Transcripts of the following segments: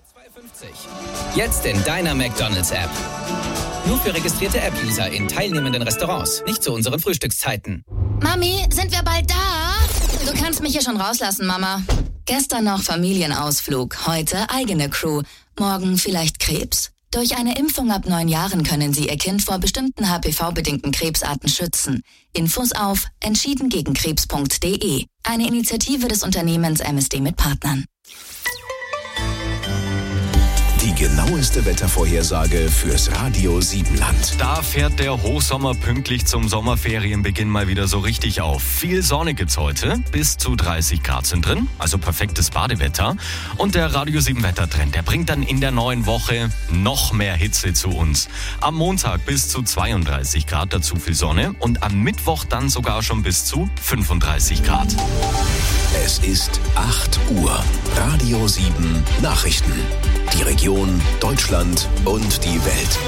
2,50. Jetzt in deiner McDonald's-App. Nur für registrierte App-User in teilnehmenden Restaurants, nicht zu unseren Frühstückszeiten. Mami, sind wir bald da? Du kannst mich hier schon rauslassen, Mama. Gestern noch Familienausflug, heute eigene Crew, morgen vielleicht Krebs. Durch eine Impfung ab 9 Jahren können Sie Ihr Kind vor bestimmten HPV-bedingten Krebsarten schützen. Infos auf entschiedengegengkrebs.de. Eine Initiative des Unternehmens MSD mit Partnern. Die genaueste Wettervorhersage fürs Radio Siebenland. Da fährt der Hochsommer pünktlich zum Sommerferienbeginn mal wieder so richtig auf. Viel Sonne gibt's heute, bis zu 30 Grad sind drin, also perfektes Badewetter. Und der Radio 7 Wettertrend, der bringt dann in der neuen Woche noch mehr Hitze zu uns. Am Montag bis zu 32 Grad, dazu viel Sonne. Und am Mittwoch dann sogar schon bis zu 35 Grad. Es ist 8 Uhr. Radio 7 Nachrichten. Die Region, Deutschland und die Welt.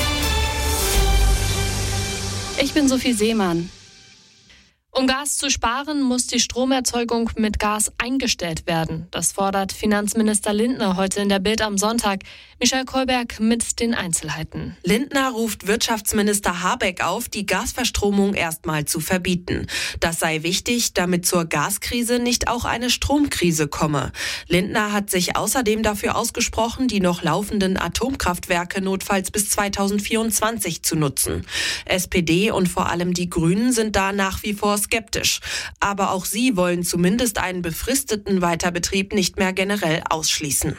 Ich bin Sophie Seemann. Um Gas zu sparen, muss die Stromerzeugung mit Gas eingestellt werden. Das fordert Finanzminister Lindner heute in der Bild am Sonntag. Michael Kolberg mit den Einzelheiten. Lindner ruft Wirtschaftsminister Habeck auf, die Gasverstromung erstmal zu verbieten. Das sei wichtig, damit zur Gaskrise nicht auch eine Stromkrise komme. Lindner hat sich außerdem dafür ausgesprochen, die noch laufenden Atomkraftwerke notfalls bis 2024 zu nutzen. SPD und vor allem die Grünen sind da nach wie vor skeptisch. Aber auch sie wollen zumindest einen befristeten Weiterbetrieb nicht mehr generell ausschließen.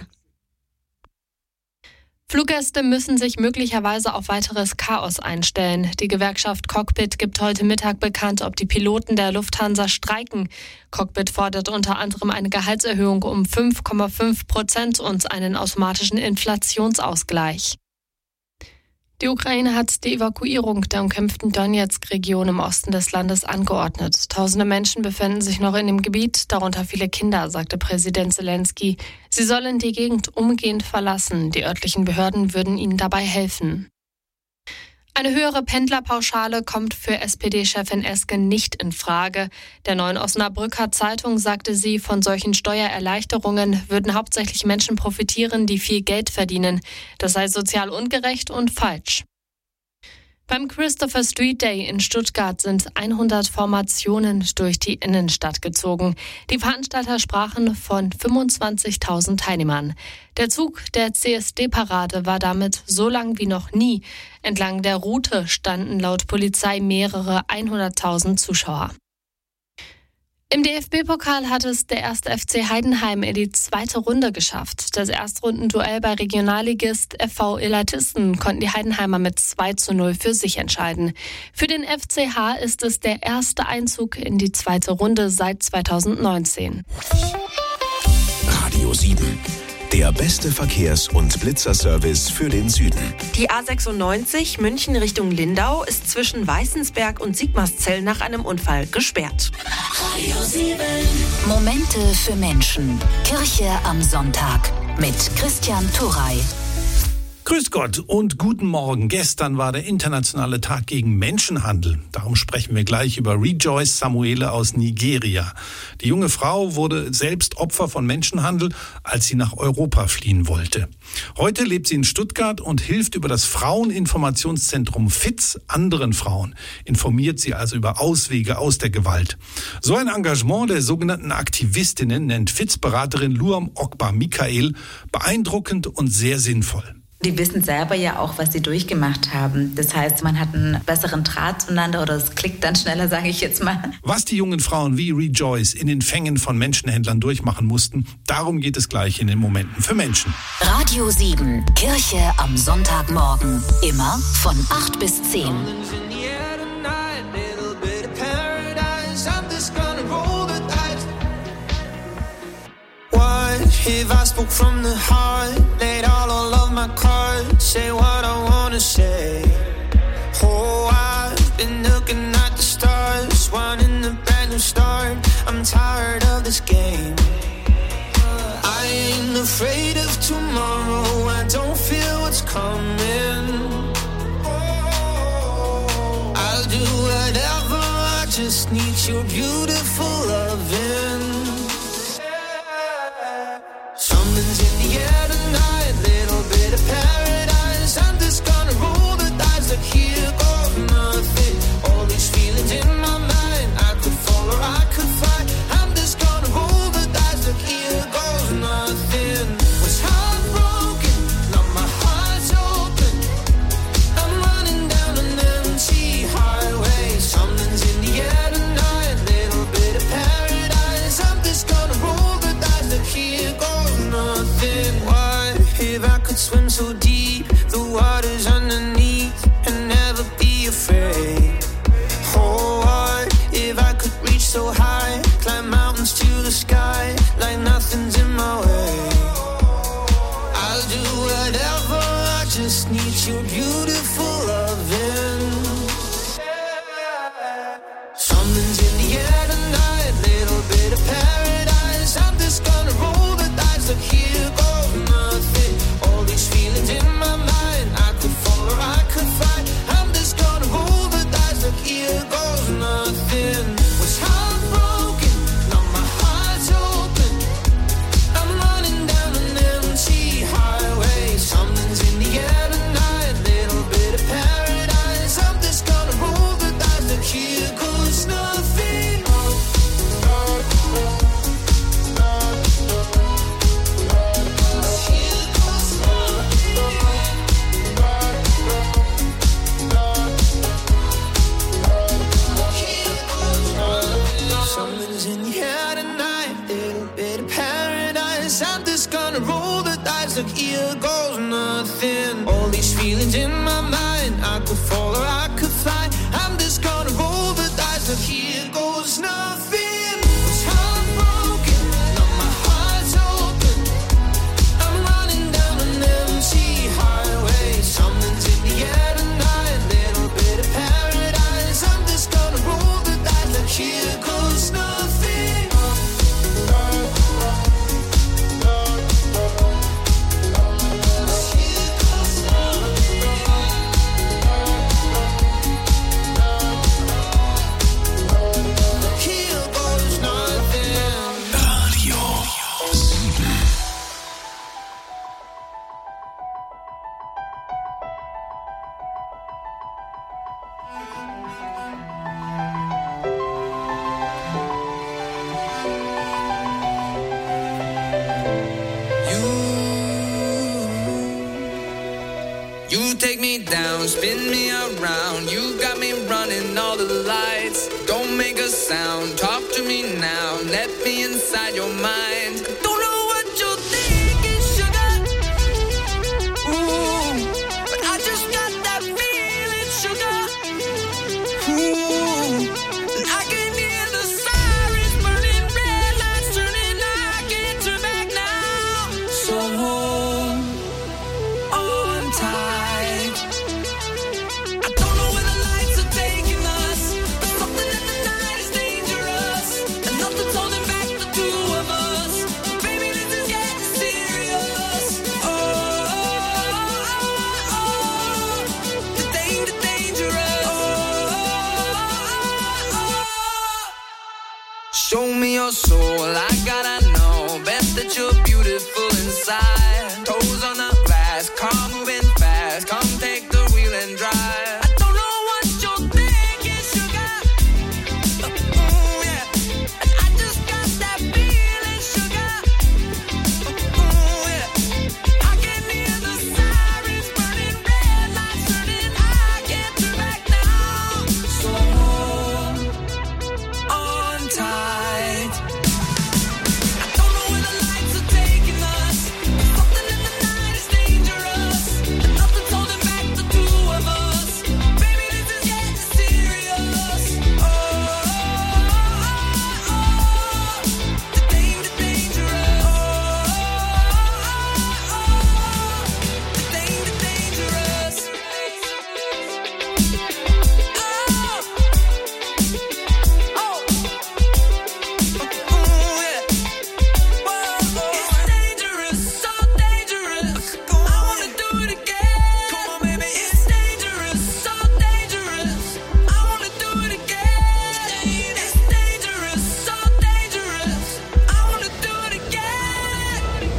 Fluggäste müssen sich möglicherweise auf weiteres Chaos einstellen. Die Gewerkschaft Cockpit gibt heute Mittag bekannt, ob die Piloten der Lufthansa streiken. Cockpit fordert unter anderem eine Gehaltserhöhung um 5,5% und einen automatischen Inflationsausgleich. Die Ukraine hat die Evakuierung der umkämpften Donetsk-Region im Osten des Landes angeordnet. Tausende Menschen befinden sich noch in dem Gebiet, darunter viele Kinder, sagte Präsident Zelensky. Sie sollen die Gegend umgehend verlassen. Die örtlichen Behörden würden ihnen dabei helfen. Eine höhere Pendlerpauschale kommt für SPD-Chefin Esken nicht in Frage. Der Neuen Osnabrücker Zeitung sagte sie, von solchen Steuererleichterungen würden hauptsächlich Menschen profitieren, die viel Geld verdienen. Das sei sozial ungerecht und falsch. Beim Christopher Street Day in Stuttgart sind 100 Formationen durch die Innenstadt gezogen. Die Veranstalter sprachen von 25.000 Teilnehmern. Der Zug der CSD-Parade war damit so lang wie noch nie. Entlang der Route standen laut Polizei mehrere 100.000 Zuschauer. Im DFB-Pokal hat es der 1. FC Heidenheim in die zweite Runde geschafft. Das Erstrundenduell bei Regionalligist FV Illertissen konnten die Heidenheimer mit 2:0 für sich entscheiden. Für den FCH ist es der erste Einzug in die zweite Runde seit 2019. Radio 7. Der beste Verkehrs- und Blitzerservice für den Süden. Die A96 München Richtung Lindau ist zwischen Weißensberg und Sigmarszell nach einem Unfall gesperrt. Radio 7. Momente für Menschen. Kirche am Sonntag mit Christian Turrey. Grüß Gott und guten Morgen. Gestern war der internationale Tag gegen Menschenhandel. Darum sprechen wir gleich über Rejoice Samuele aus Nigeria. Die junge Frau wurde selbst Opfer von Menschenhandel, als sie nach Europa fliehen wollte. Heute lebt sie in Stuttgart und hilft über das Fraueninformationszentrum FITZ anderen Frauen. Informiert sie also über Auswege aus der Gewalt. So ein Engagement der sogenannten Aktivistinnen nennt FITZ-Beraterin Luam Okba Michael beeindruckend und sehr sinnvoll. Die wissen selber ja auch, was sie durchgemacht haben. Das heißt, man hat einen besseren Draht zueinander oder es klickt dann schneller, sage ich jetzt mal. Was die jungen Frauen wie Rejoice in den Fängen von Menschenhändlern durchmachen mussten, darum geht es gleich in den Momenten für Menschen. Radio 7, Kirche am Sonntagmorgen. Immer von 8 bis 10. If I spoke from the heart, laid all of my cards, say what I wanna say. Oh, I've been looking at the stars, wanting a brand new start. I'm tired of this game. I ain't afraid of tomorrow, I don't feel what's coming. I'll do whatever, I just need your beautiful loving. Something's in the air tonight. if I could swim so deep, the waters underneath, and never be afraid. Oh, what if I could reach so high, climb mountains to the sky, like nothing's in my way. I'll do whatever, I just need your beautiful loving. Something's in the air tonight, little bit of paradise. I'm just gonna roll the dice, look here goes nothing. All these feelings in my mind, I could fall or I could fly. I'm just gonna roll the dice, look here goes nothing. Was heartbroken, now my heart's open. I'm running down an empty highway. Something's in the air tonight, little bit of paradise. I'm just gonna roll the dice, look here goes nothing. Something's in the air tonight, little bit of paradise. I'm just gonna roll the dice, look here goes nothing. All these feelings in my mind, I could fall or I could fly. I'm just gonna roll the dice, look here goes nothing. Was heartbroken, now my heart's open. I'm running down an empty highway. Something's in the air tonight, little bit of paradise. I'm just gonna roll the dice, look here goes nothing. Here goes nothing. Radio 7. You take me down, spin me around. You got me running all the lights. Don't make a sound, talk to me now. Let me inside your mind. Don't know what you're thinking, sugar. Ooh, but I just got that feeling, sugar. Ooh, and I can hear the sirens burning, red lights turning. I can't turn back now. So hold on tight. I don't know where the lights are taking us, but something in the night is dangerous, and nothing's holding back the two of us. Baby, this is getting serious. Oh, the dangerous. Show me your soul, I gotta know. Bet that you're beautiful inside. Toes on the glass, car moving fast. Come take the wheel and drive. I don't know what you're thinking, sugar. Ooh, yeah. And I just got that feeling, sugar. Ooh, yeah. I can hear the sirens burning, red lights turning. I can't turn back now. So hold on tight. I don't know where the lights are taking us, but something in the night is dangerous, and nothing's holding back the two of us. Baby, this is getting serious. Oh, the dangerous. Oh, the dangerous. Oh, yeah. It's dangerous, so dangerous. I wanna do it again. Come on, baby. It's dangerous, so dangerous. I wanna do it again. It's dangerous, so dangerous. I wanna do it again.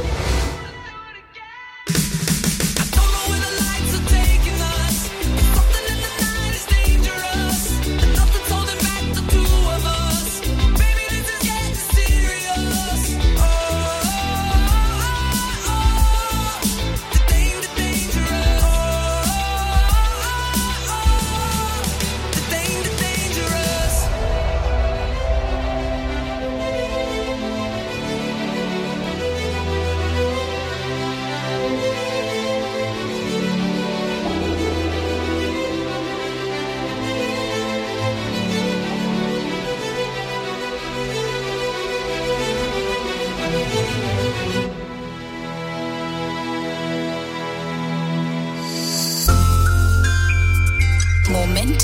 I don't know where the lights are taking us, but something in the night is dangerous, and nothing's holding back the two of us. Baby, this is getting serious. Oh, the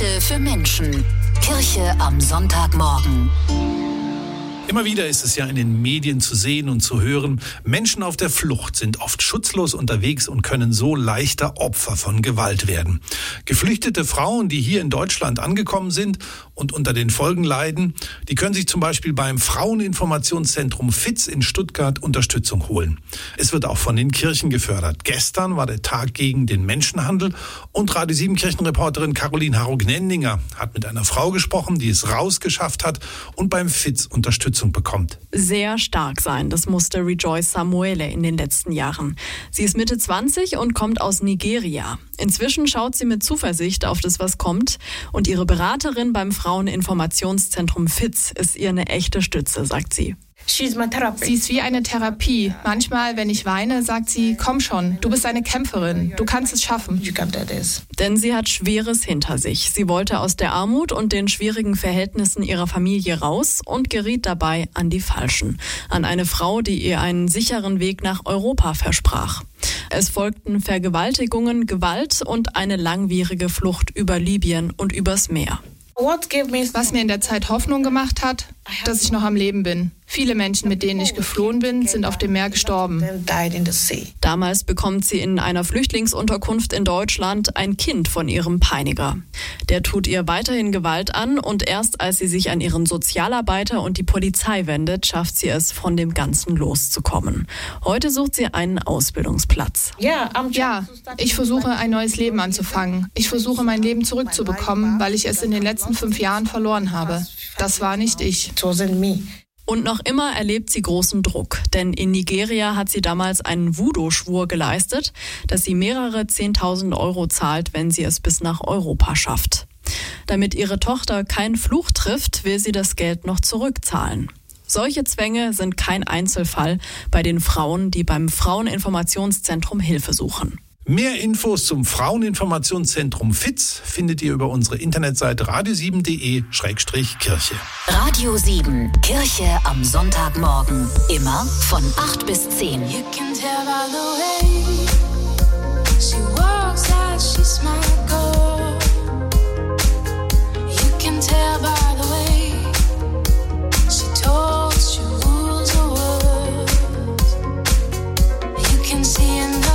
Heute für Menschen. Kirche am Sonntagmorgen. Immer wieder ist es ja in den Medien zu sehen und zu hören, Menschen auf der Flucht sind oft schutzlos unterwegs und können so leichter Opfer von Gewalt werden. Geflüchtete Frauen, die hier in Deutschland angekommen sind und unter den Folgen leiden, die können sich zum Beispiel beim Fraueninformationszentrum FIZ in Stuttgart Unterstützung holen. Es wird auch von den Kirchen gefördert. Gestern war der Tag gegen den Menschenhandel und Radio 7 Kirchenreporterin Caroline Harro-Gnendinger hat mit einer Frau gesprochen, die es rausgeschafft hat und beim FIZ Unterstützung bekommt. Sehr stark sein, das musste Rejoice Samuele in den letzten Jahren. Sie ist Mitte 20 und kommt aus Nigeria. Inzwischen schaut sie mit Zuversicht auf das, was kommt. Und ihre Beraterin beim Fraueninformationszentrum FIZ ist ihr eine echte Stütze, sagt sie. Sie ist wie eine Therapie. Manchmal, wenn ich weine, sagt sie, komm schon, du bist eine Kämpferin, du kannst es schaffen. Denn sie hat Schweres hinter sich. Sie wollte aus der Armut und den schwierigen Verhältnissen ihrer Familie raus und geriet dabei an die Falschen. An eine Frau, die ihr einen sicheren Weg nach Europa versprach. Es folgten Vergewaltigungen, Gewalt und eine langwierige Flucht über Libyen und übers Meer. Was mir in der Zeit Hoffnung gemacht hat, dass ich noch am Leben bin. Viele Menschen, mit denen ich geflohen bin, sind auf dem Meer gestorben. Damals bekommt sie in einer Flüchtlingsunterkunft in Deutschland ein Kind von ihrem Peiniger. Der tut ihr weiterhin Gewalt an und erst als sie sich an ihren Sozialarbeiter und die Polizei wendet, schafft sie es, von dem Ganzen loszukommen. Heute sucht sie einen Ausbildungsplatz. Ja, ich versuche ein neues Leben anzufangen. Ich versuche mein Leben zurückzubekommen, weil ich es in den letzten 5 Jahren verloren habe. Das war nicht ich. Und noch immer erlebt sie großen Druck, denn in Nigeria hat sie damals einen Voodoo-Schwur geleistet, dass sie mehrere 10.000 Euro zahlt, wenn sie es bis nach Europa schafft. Damit ihre Tochter keinen Fluch trifft, will sie das Geld noch zurückzahlen. Solche Zwänge sind kein Einzelfall bei den Frauen, die beim Fraueninformationszentrum Hilfe suchen. Mehr Infos zum Fraueninformationszentrum FIZ findet ihr über unsere Internetseite radio7.de/Kirche. Radio 7, Kirche am Sonntagmorgen. Immer von 8 bis 10. You can tell by the way she walks out, she's my girl. You can tell by the way she talks, she rules the world. You can see in the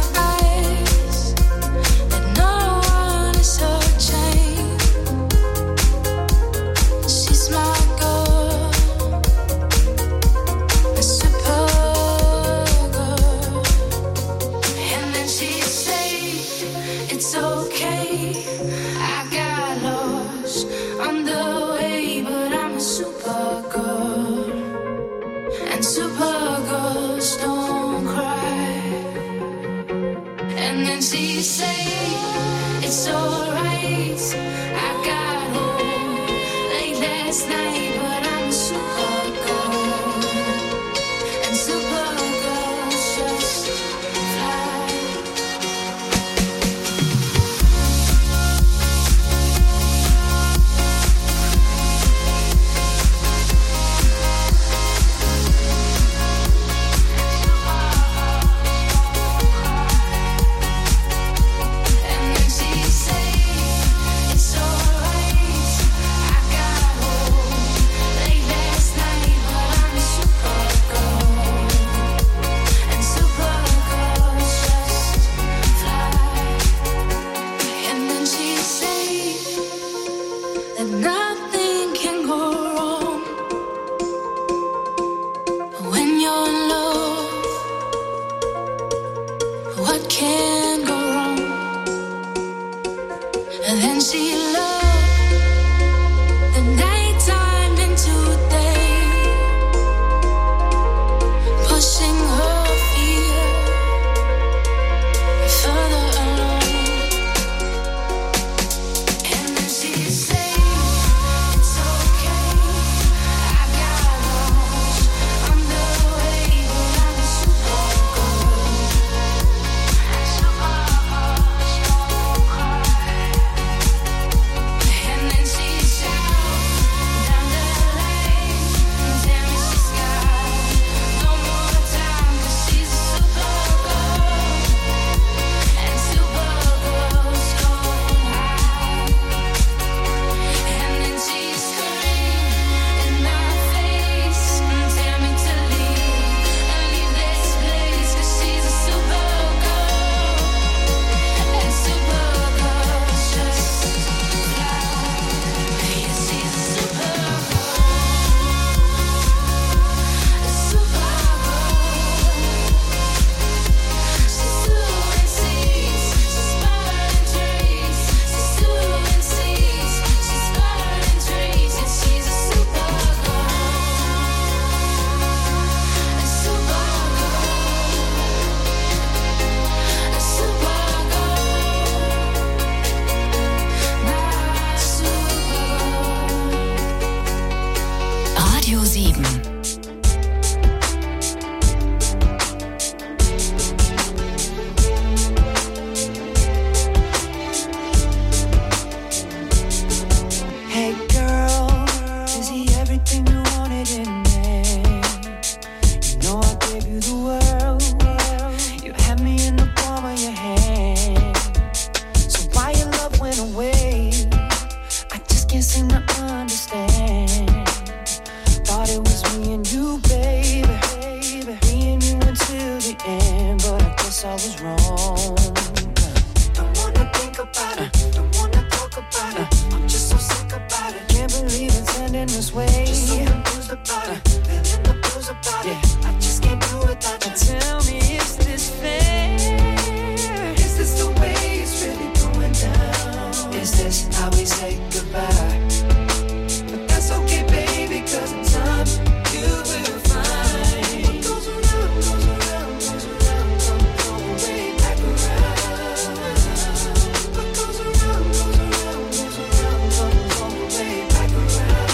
was wrong. Don't wanna think about it, don't wanna talk about it. I'm just so sick about it. Can't believe it's ending this way. Just so confused about it, feeling the blues about it. I just can't do without you. Tell me, is this fair? Is this the way it's really going down? Is this how we say goodbye? But that's okay, baby, 'cause in time you will find what goes around, goes around, goes around, comes way back around. What goes around, goes around, goes around, comes way back around.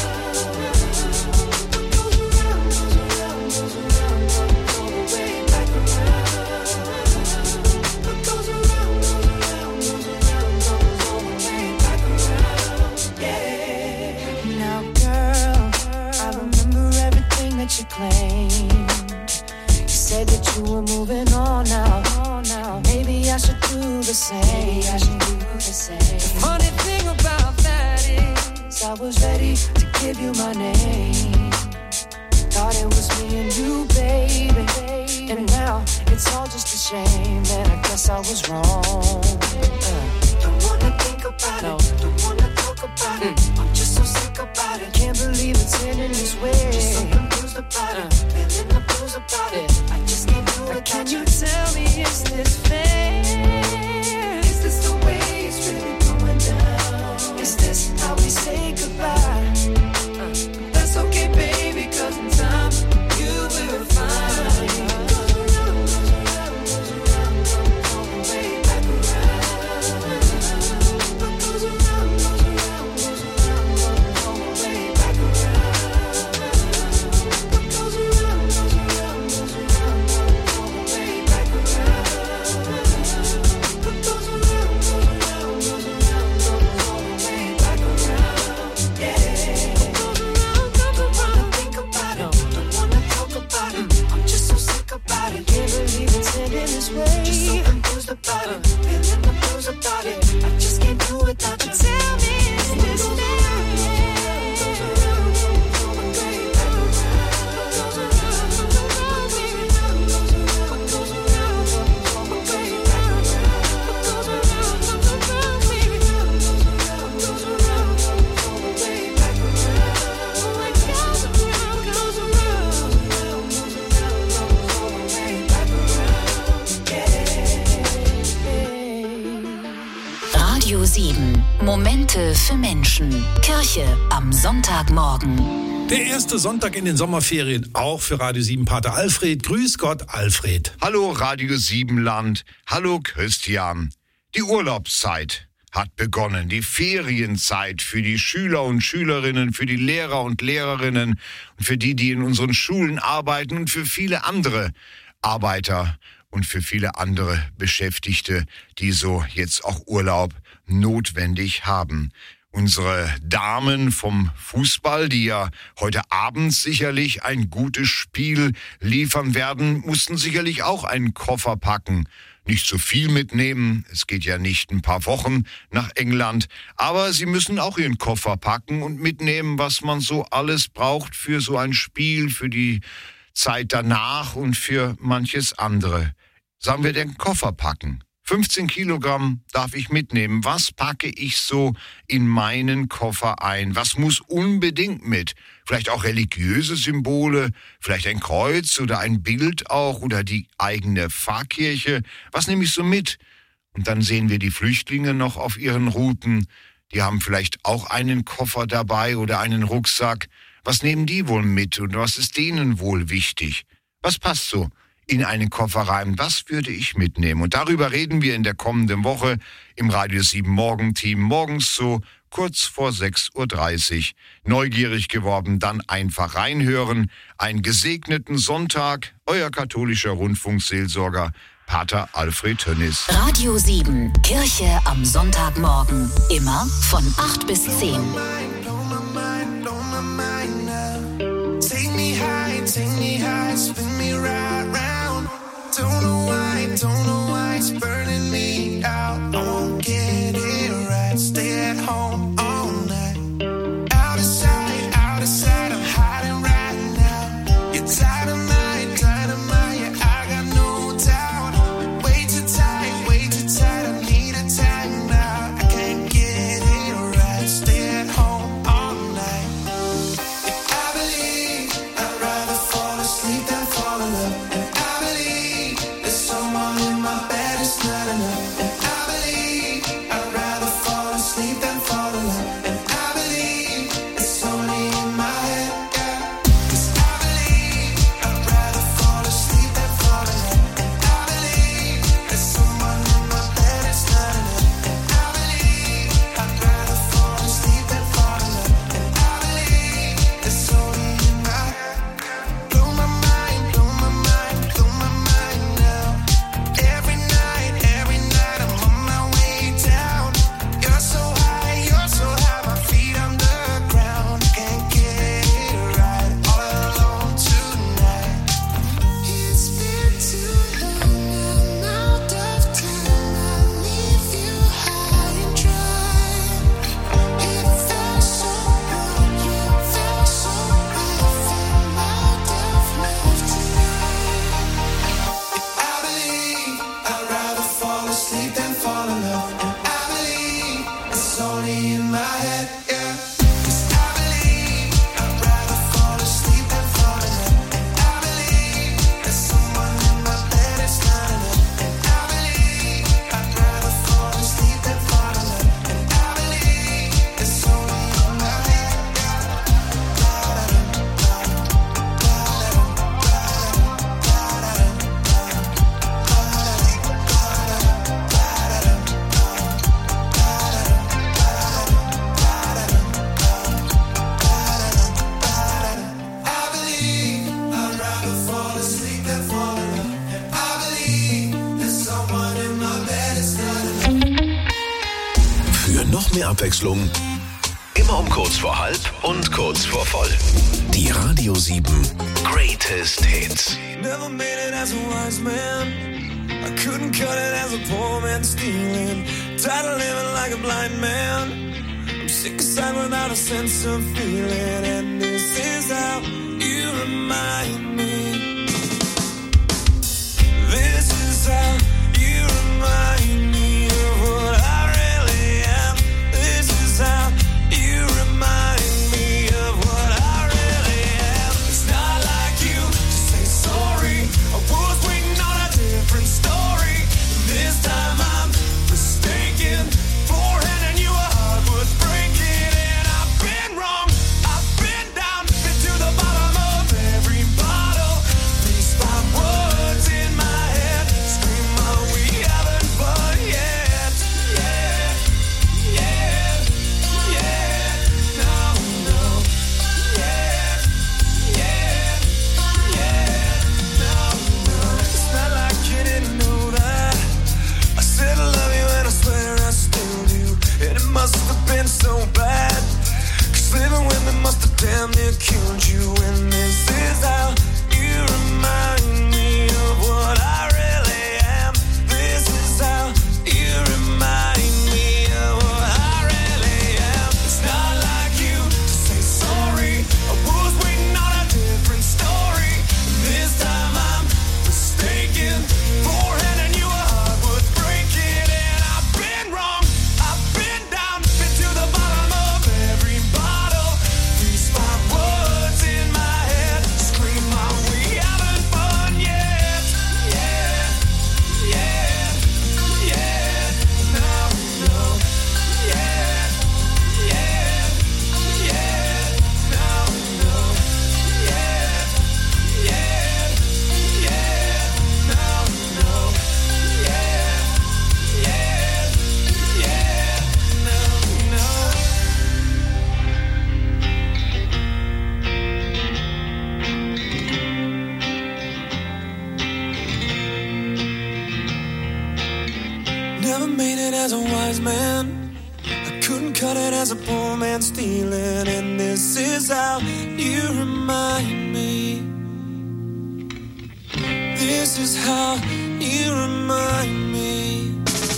What goes around, goes around, goes around, comes way back around. What goes around, goes around, goes around, comes way back around. Yeah. Now, girl, I remember everything that you claimed. You said that you were moving on now. Maybe I should do the same. The funny thing about that is I was ready to give you my name. Thought it was me and you, baby. And now it's all just a shame. And I guess I was wrong. Don't wanna think about it, don't wanna talk about it. I'm just so sick about it. Can't believe it's ending this way. Just so confused about it, feeling the blues about it. I just can't do it. Can you tell me, is this fair? Is this the way it's really going down? Is this how we say goodbye? That's okay, baby, 'cause in time you will find. Goes around, goes around, goes around, comes way back around. What goes around, goes around, goes around, comes way back around. What goes around, goes around, goes around, comes way back around. What goes around, goes around, goes around, comes way back around. Yeah. What goes around, comes around. Think about it, don't wanna talk about it. I'm just so sick about it. Can't believe it's ending this way. Just so confused about it, feeling the blues about it. I just can't do it without you. Tell me, is this fair? Goes around, comes way back around. Goes around, goes around, baby. Goes around, what goes around, comes way back around. What goes around, comes around, baby. Goes around, goes around, comes way back around. What goes around, goes around, goes around, comes way back around. Yeah. Radio 7. Momente für Menschen. Kirche am Sonntagmorgen. Der erste Sonntag in den Sommerferien, auch für Radio 7 Pater Alfred. Grüß Gott, Alfred. Hallo Radio 7 Land, hallo Christian. Die Urlaubszeit hat begonnen, die Ferienzeit für die Schüler und Schülerinnen, für die Lehrer und Lehrerinnen und für die in unseren Schulen arbeiten und für viele andere Arbeiter und für viele andere Beschäftigte, die so jetzt auch Urlaub notwendig haben. Unsere Damen vom Fußball, die ja heute Abend sicherlich ein gutes Spiel liefern werden, mussten sicherlich auch einen Koffer packen. Nicht so viel mitnehmen, es geht ja nicht ein paar Wochen nach England, aber sie müssen auch ihren Koffer packen und mitnehmen, was man so alles braucht für so ein Spiel, für die Zeit danach und für manches andere. Sagen wir den Koffer packen. 15 Kilogramm darf ich mitnehmen. Was packe ich so in meinen Koffer ein? Was muss unbedingt mit? Vielleicht auch religiöse Symbole, vielleicht ein Kreuz oder ein Bild auch oder die eigene Pfarrkirche. Was nehme ich so mit? Und dann sehen wir die Flüchtlinge noch auf ihren Routen. Die haben vielleicht auch einen Koffer dabei oder einen Rucksack. Was nehmen die wohl mit und was ist denen wohl wichtig? Was passt so in einen Koffer rein? Was würde ich mitnehmen? Und darüber reden wir in der kommenden Woche im Radio 7 Morgenteam morgens so kurz vor 6.30 Uhr. Neugierig geworden, dann einfach reinhören. Einen gesegneten Sonntag, euer katholischer Rundfunkseelsorger Pater Alfred Tönnis. Radio 7, Kirche am Sonntagmorgen. Immer von 8 bis 10. Take me high, spin me right round. Don't know why it's burning me out. I won't get it right, stay at home all night. Out of sight, I'm hiding right now. You're dynamite, yeah, I got no doubt. Way too Noch mehr Abwechslung. Immer um kurz vor halb und kurz vor voll. Die Radio 7 Greatest Hits. Never made it as a wise man. I couldn't cut it as a poor man stealing. Tired of living like a blind man. I'm sick aside without a sense of feeling. And this is how you remind me. This is how you remind me of what I really am. This is how you remind me of what I really am. It's not like you to say sorry. I was waiting on a different story. This time I'm mistaken for handing you a heart worth breaking. And I've been wrong, I've been down, been to the bottom of every bottle. These 5 words in my head scream out we haven't fun yet. Yeah, yeah, yeah. No, no. Yeah, yeah, yeah. No, no. It's not like you didn't know that. I said I love you and I swear I still do. And it must have been so bad. 'Cause living with me must have damn near killed you. And this is how you remind me of what I really am. This is how you remind me of what I really am. It's not like you to say sorry. I was waiting on a different story. This time I'm mistaken for handing you a heart worth breaking. And I've been wrong, I've been down, been to the bottom of every bottle. These 5 words in my head scream out we haven't fun yet. Yeah, yeah, yeah. No, no. Yeah, yeah, yeah. No, no. Yeah, yeah, yeah. No, no. Yeah, yeah, yeah. No, no. Never made it as a wise man. I couldn't cut it as a poor man stealing. And this is how you remind me. This is how you remind me.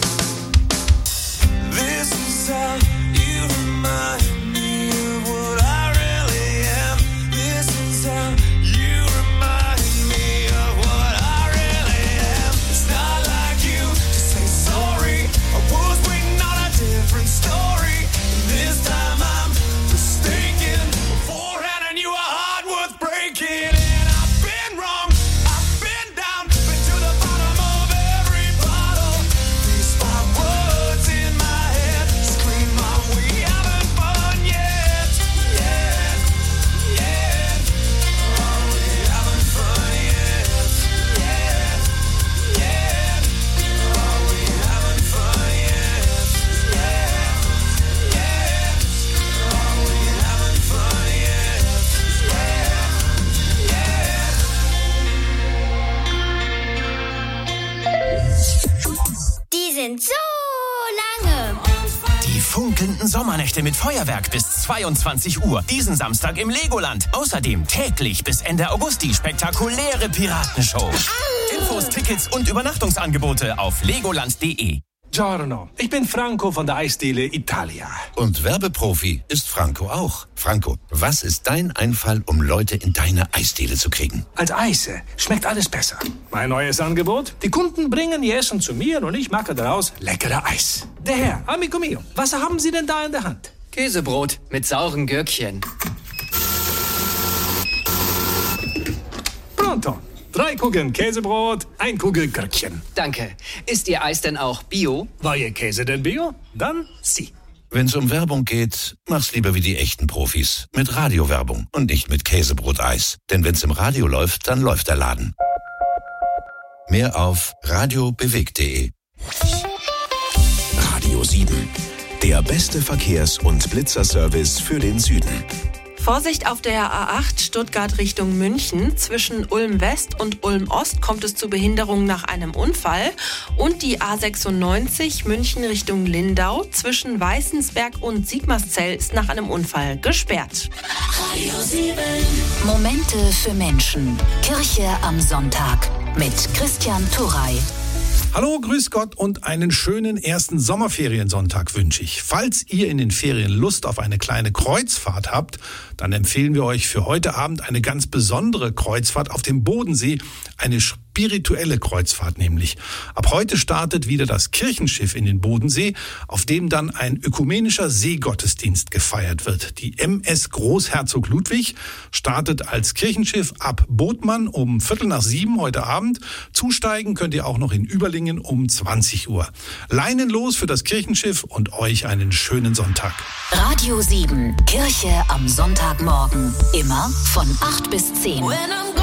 This is how you remind me of what I really am. This is how you remind me of what I really am. It's not like you to say sorry. I was waiting on a different story. And this time I'm mistaken for handing you a heart worth breaking. And I've been wrong, I've been down, been to the bottom of every bottle. These 5 words in my head scream out we haven't fun yet. Yeah, yeah. Oh, we haven't fun yet. Yeah, yeah. Oh, we haven't fun yet. Yeah, yeah. Oh, we haven't fun yet. Yeah, yeah. Die sind so lange. Die funkelnden Sommernächte mit Feuerwerk bis 22 Uhr. Diesen Samstag im Legoland. Außerdem täglich bis Ende August die spektakuläre Piratenshow. Infos, Tickets und Übernachtungsangebote auf legoland.de. Giorno, ich bin Franco von der Eisdiele Italia. Und Werbeprofi ist Franco auch. Franco, was ist dein Einfall, um Leute in deine Eisdiele zu kriegen? Als Eise schmeckt alles besser. Mein neues Angebot? Die Kunden bringen ihr Essen zu mir und ich mache daraus leckere Eis. Der Herr, amico mio, was haben Sie denn da in der Hand? Käsebrot mit sauren Gürkchen. Pronto. 3 Kugeln Käsebrot, 1 Kugel Gürkchen. Danke. Ist Ihr Eis denn auch Bio? War Ihr Käse denn Bio? Dann Sie. Wenn's um Werbung geht, mach's lieber wie die echten Profis. Mit Radiowerbung und nicht mit Käsebroteis. Denn wenn's im Radio läuft, dann läuft der Laden. Mehr auf radiobewegt.de. Radio 7. Der beste Verkehrs- und Blitzerservice für den Süden. Vorsicht auf der A8 Stuttgart Richtung München. Zwischen Ulm-West und Ulm-Ost kommt es zu Behinderungen nach einem Unfall. Und die A96 München Richtung Lindau zwischen Weißensberg und Sigmarszell ist nach einem Unfall gesperrt. Radio 7. Momente für Menschen. Kirche am Sonntag mit Christian Turrey. Hallo, grüß Gott und einen schönen ersten Sommerferiensonntag wünsche ich. Falls ihr in den Ferien Lust auf eine kleine Kreuzfahrt habt, dann empfehlen wir euch für heute Abend eine ganz besondere Kreuzfahrt auf dem Bodensee, eine spirituelle Kreuzfahrt nämlich. Ab heute startet wieder das Kirchenschiff in den Bodensee, auf dem dann ein ökumenischer Seegottesdienst gefeiert wird. Die MS Großherzog Ludwig startet als Kirchenschiff ab Bodmann um 6:45 heute Abend. Zusteigen könnt ihr auch noch in Überlingen um 20 Uhr. Leinen los für das Kirchenschiff und euch einen schönen Sonntag. Radio 7, Kirche am Sonntagmorgen. Immer von 8 bis 10.